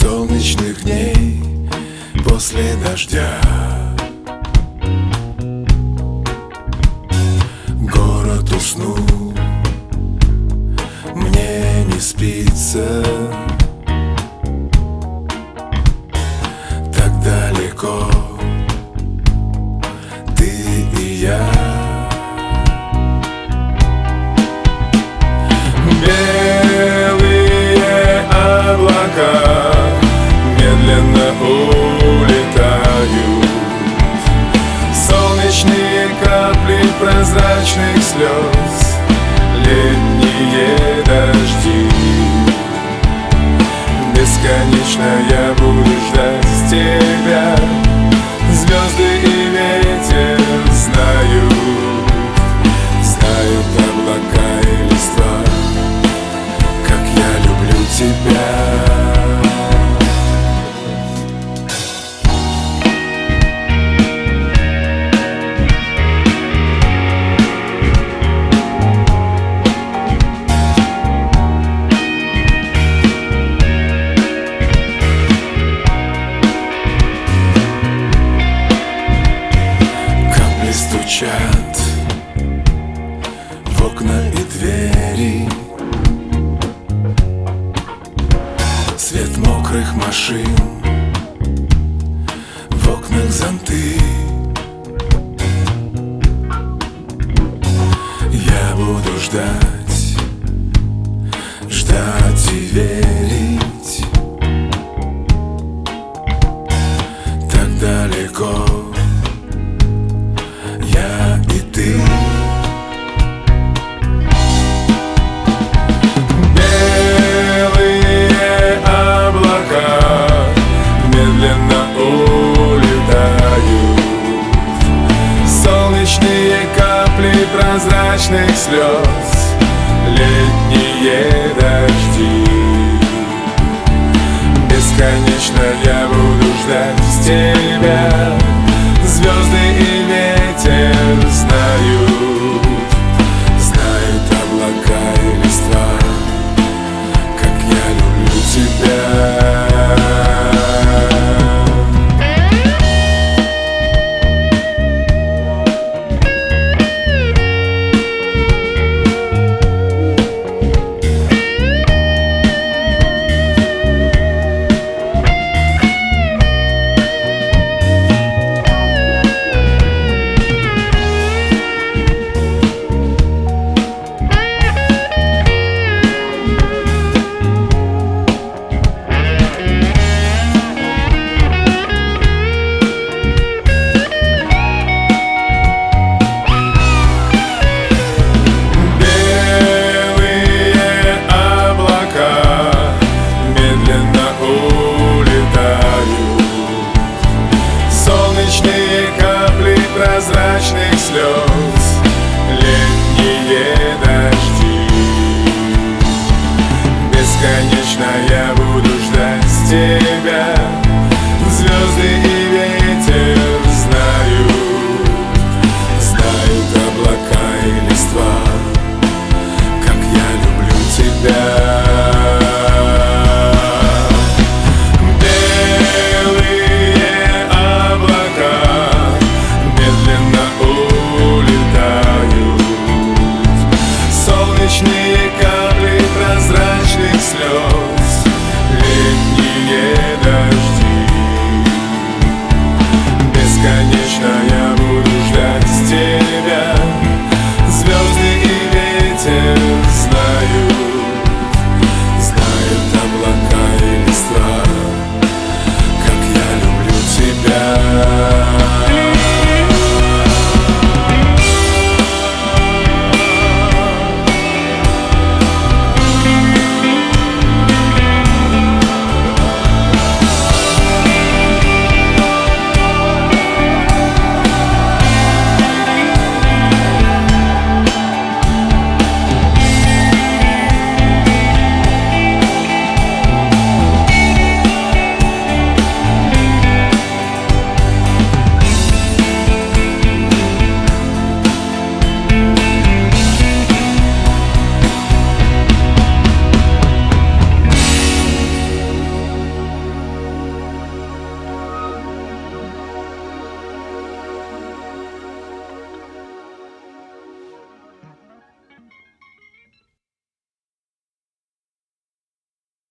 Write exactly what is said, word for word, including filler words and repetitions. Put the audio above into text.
солнечных дней после дождя. Город уснул, мне не спится. Так далеко ты и я. Белые облака медленно улетают. Солнечные капли прозрачных слез, летние дожди. Бесконечно я буду ждать тебя. Звезды и ветер знают, знают облака и листва, как я люблю тебя. Стучат в окна и двери, свет мокрых машин, в окнах зонты. Я буду ждать, ждать и верить. Так далеко я и ты. Белые облака медленно улетают. Солнечные капли прозрачных слез, летние дожди. Бесконечно я буду ждать тебя. Звезды и ветер знают, знают облака и листва, как я люблю тебя. Прозрачных слез, летние дожди. Бесконечно я буду ждать тебя.